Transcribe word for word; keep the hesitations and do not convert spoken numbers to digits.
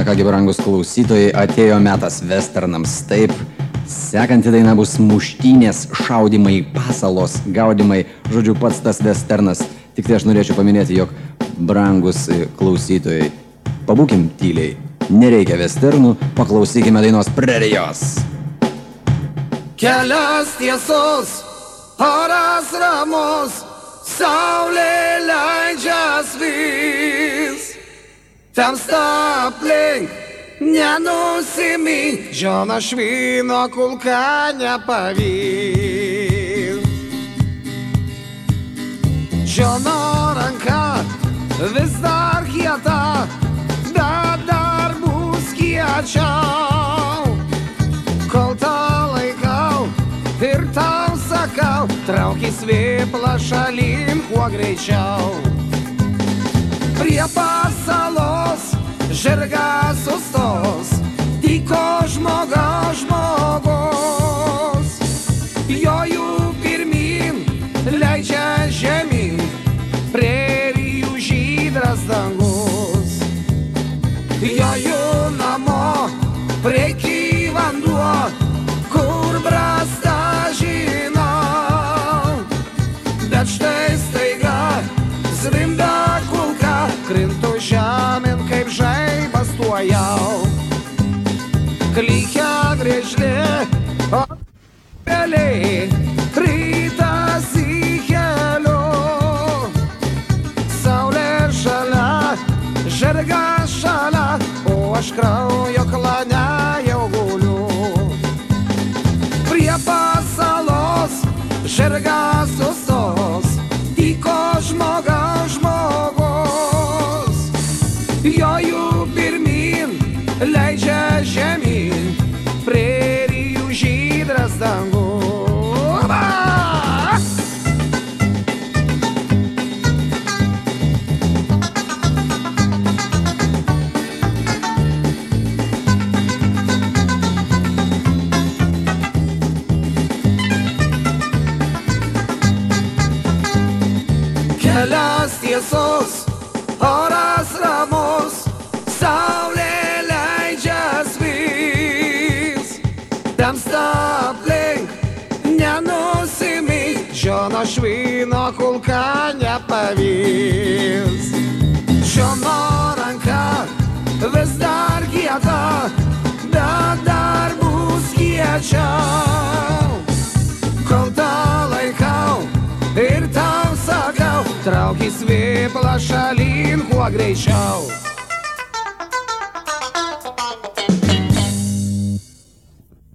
Na kągi, brangus klausytojai, atėjo metas westernams. Taip, sekanti daina bus muštynės, šaudymai, pasalos, gaudymai, žodžiu, pats tas westernas. Tik tai aš norėčiau paminėti, jog, brangus klausytojai, pabūkim tyliai. Nereikia westernų, paklausykime dainos Prerijos. Kelias tiesos, oras ramus, saulė leidžias vis. Tamsta aplink, nenusimink, žiono švino kulka nepavys. Žiono ranka vis dar kieta, bet dar bus kiečiau. Kol tą laikau ir tau sakau, traukis vėplą šalin kuo greičiau. Prie pasalos žirgas sustos, tyko žmogaus žmogus. Joju pirmin, leidžia žemyn, prerijų žydras dangus. Joju namo, prieky vanduo, kur brasta žinau. Bet štai staiga zvimbia kulka, krintu žemėn kaip žaibas tuojau. Klykia grėžlė, o vėliai rytas į keliu. Saulė šalia, žirgas šalia, o aš kraujo klane jau guliu. Prie pasalos žirgas sustos, tyko žmogaus žmogus. Joju pirmin, leidžia žemyn, prerijų žydras dangus. Kelias tiesos, oras ramus, saulė leidžias vis. Tamsta aplink, nenusimink, žiono švino kulka nepavys. Žiono ranka vis dar kieta, bet dar bus kiečiau. Kol tą laikau ir tau sakau, traukis vėplą šalin kuo greičiau.